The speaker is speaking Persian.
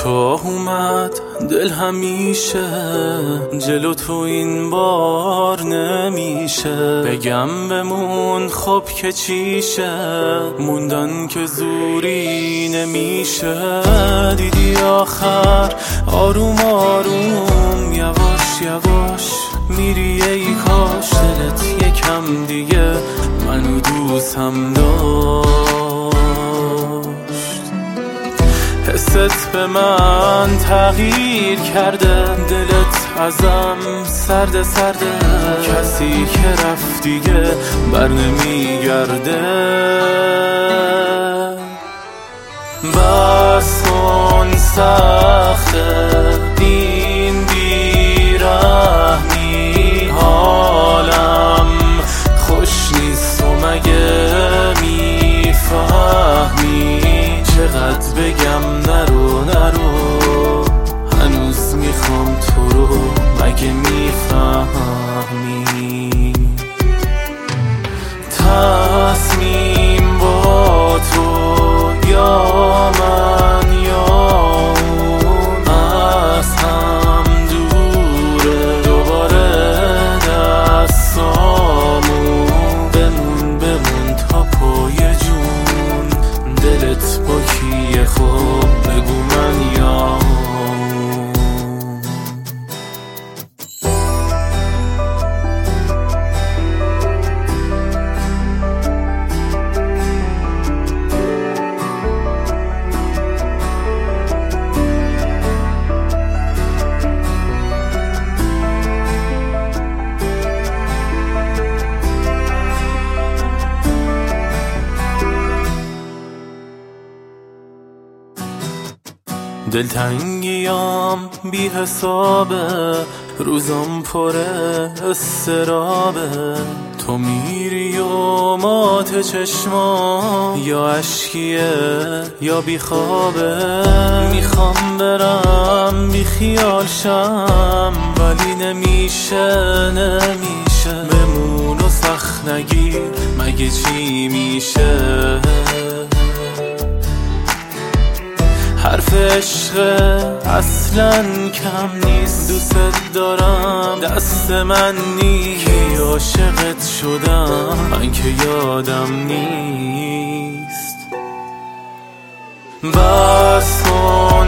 کوتاه اومد دل همیشه، جلو تو این بار نمیشه. بگم بمون خب که چیشه، موندن که زوری نمیشه. دیدی آخر آروم آروم یواش یواش میری، ای کاش دلت یکم دیگه منو دوستم داشت. حست به من تغییر کرده، دلت ازم سرده سرده. کسی که رفت دیگه بر نمیگرده. بس کن سخته این بیرحمی، حالم خوش نیست و مگه میفهمی؟ چقدر بگم نرو نرو، هنوز میخوام تو رو، مگه میفهمی؟ تصمیم با تو یا من یا اون از هم دوره، دوباره دستامون بمون بمون تا پای جون. دلت با کیه خب بگو من یا اون. دلتنگیام بی حسابه، روزم پره استرابه. تو میری و مات چشمام، یا عشقیه یا بی خوابه. میخوام برم بی خیال شم، ولی نمیشه نمیشه. بمون و سخت نگیر مگه چی میشه؟ حرف عشق اصلا کم نیست، دوست دارم دست من نیست. کی عاشقت شدم من که یادم نیست. بس کن